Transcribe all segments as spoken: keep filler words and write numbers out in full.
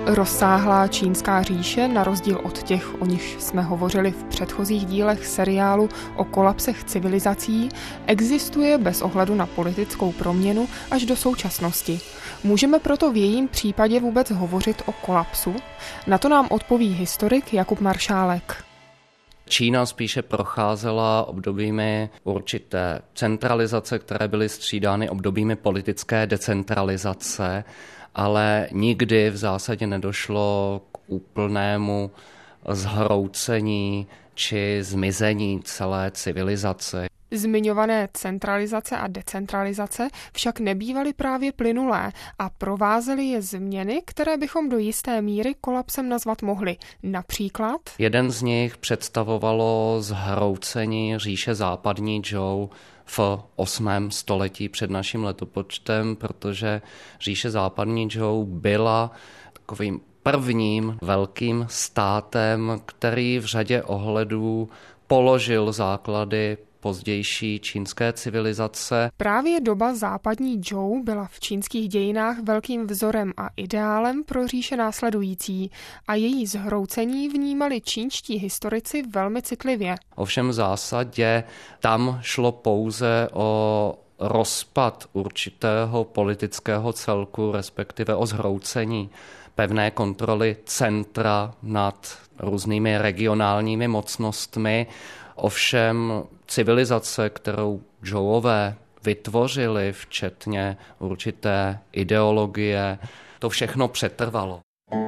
Rozsáhlá čínská říše, na rozdíl od těch, o nich jsme hovořili v předchozích dílech seriálu o kolapsech civilizací, existuje bez ohledu na politickou proměnu až do současnosti. Můžeme proto v jejím případě vůbec hovořit o kolapsu? Na to nám odpoví historik Jakub Maršálek. Čína spíše procházela obdobími určité centralizace, které byly střídány obdobími politické decentralizace, ale nikdy v zásadě nedošlo k úplnému zhroucení či zmizení celé civilizace. Zmiňované centralizace a decentralizace však nebývaly právě plynulé a provázely je změny, které bychom do jisté míry kolapsem nazvat mohli. Například? Jeden z nich představovalo zhroucení říše západní Zhou v osmém století před naším letopočtem, protože říše západní Zhou byla takovým prvním velkým státem, který v řadě ohledů položil základy pozdější čínské civilizace. Právě doba západní Zhou byla v čínských dějinách velkým vzorem a ideálem pro říše následující a její zhroucení vnímali čínští historici velmi citlivě. Ovšem v zásadě tam šlo pouze o rozpad určitého politického celku, respektive o zhroucení pevné kontroly centra nad různými regionálními mocnostmi. Ovšem civilizace, kterou Zhouové vytvořili, včetně určité ideologie, to všechno přetrvalo.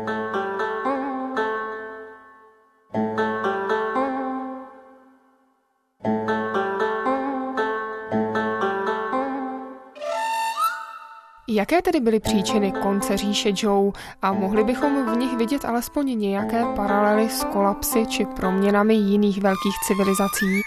Jaké tedy byly příčiny konce říše Zhou a mohli bychom v nich vidět alespoň nějaké paralely s kolapsy či proměnami jiných velkých civilizací?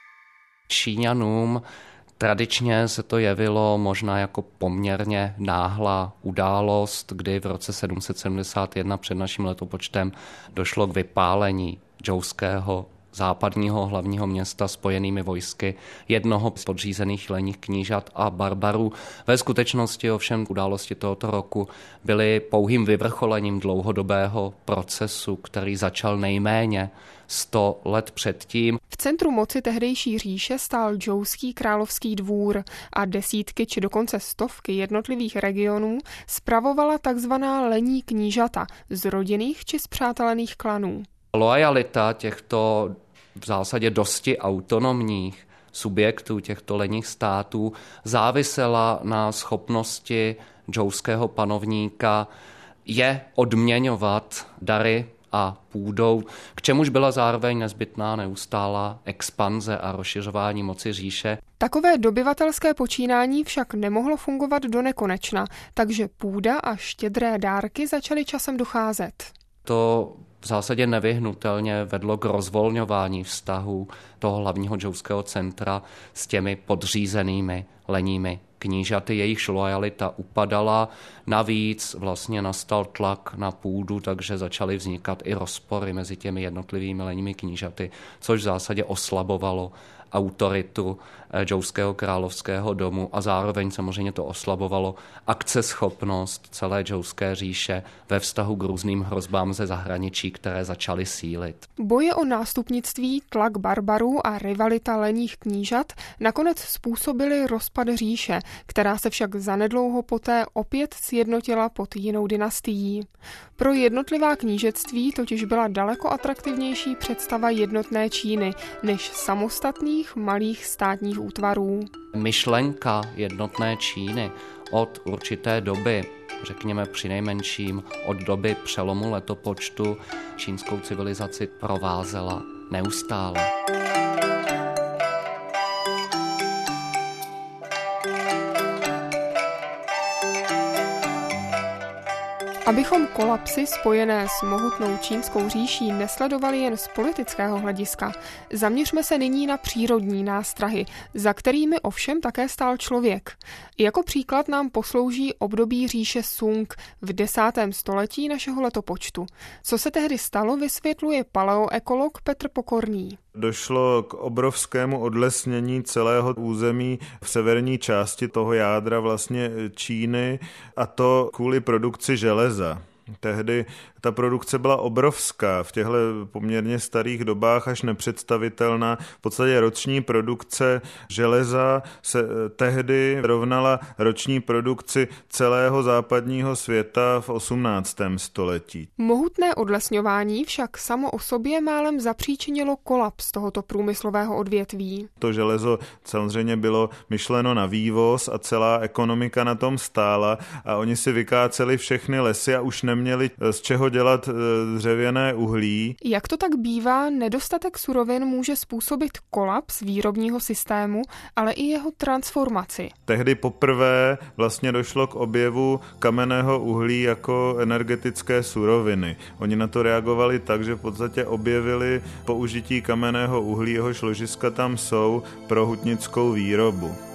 Číňanům tradičně se to jevilo možná jako poměrně náhlá událost, kdy v roce sedm set sedmdesát jedna před naším letopočtem došlo k vypálení džouského západního hlavního města spojenými vojsky jednoho z podřízených lenních knížat a barbarů. Ve skutečnosti ovšem události tohoto roku byly pouhým vyvrcholením dlouhodobého procesu, který začal nejméně sto let předtím. V centru moci tehdejší říše stál džouský královský dvůr a desítky či dokonce stovky jednotlivých regionů spravovala takzvaná lenní knížata z rodinných či spřátelených klanů. Loajalita těchto v zásadě dosti autonomních subjektů těchto lenních států závisela na schopnosti džouského panovníka je odměňovat dary a půdou, k čemuž byla zároveň nezbytná neustálá expanze a rozšiřování moci říše. Takové dobyvatelské počínání však nemohlo fungovat do nekonečna, takže půda a štědré dárky začaly časem docházet. To v zásadě nevyhnutelně vedlo k rozvolňování vztahů toho hlavního džouského centra s těmi podřízenými lenními knížaty. Jejich loajalita upadala, navíc vlastně nastal tlak na půdu, takže začaly vznikat i rozpory mezi těmi jednotlivými lenními knížaty, což v zásadě oslabovalo autoritu džouského královského domu a zároveň samozřejmě to oslabovalo akceschopnost celé džouské říše ve vztahu k různým hrozbám ze zahraničí, které začaly sílit. Boje o nástupnictví, tlak barbarů a rivalita lenních knížat nakonec způsobily rozpad říše, která se však zanedlouho poté opět sjednotila pod jinou dynastií. Pro jednotlivá knížectví totiž byla daleko atraktivnější představa jednotné Číny než samostatných malých státních útvarů. Myšlenka jednotné Číny od určité doby, řekněme přinejmenším od doby přelomu letopočtu, čínskou civilizaci provázela neustále. Abychom kolapsy spojené s mohutnou čínskou říší nesledovali jen z politického hlediska, zaměřme se nyní na přírodní nástrahy, za kterými ovšem také stál člověk. Jako příklad nám poslouží období říše Sung v desátém století našeho letopočtu. Co se tehdy stalo, vysvětluje paleoekolog Petr Pokorný. Došlo k obrovskému odlesnění celého území v severní části toho jádra vlastně Číny, a to kvůli produkci železa. Tehdy ta produkce byla obrovská, v těchto poměrně starých dobách až nepředstavitelná. V podstatě roční produkce železa se tehdy rovnala roční produkci celého západního světa v osmnáctém století. Mohutné odlesňování však samo o sobě málem zapříčinilo kolaps tohoto průmyslového odvětví. To železo samozřejmě bylo myšleno na vývoz a celá ekonomika na tom stála a oni si vykáceli všechny lesy a už neměli z čeho dělat dřevěné uhlí. Jak to tak bývá, nedostatek surovin může způsobit kolaps výrobního systému, ale i jeho transformaci. Tehdy poprvé vlastně došlo k objevu kamenného uhlí jako energetické suroviny. Oni na to reagovali tak, že v podstatě objevili použití kamenného uhlí, jehož ložiska tam jsou, pro hutnickou výrobu.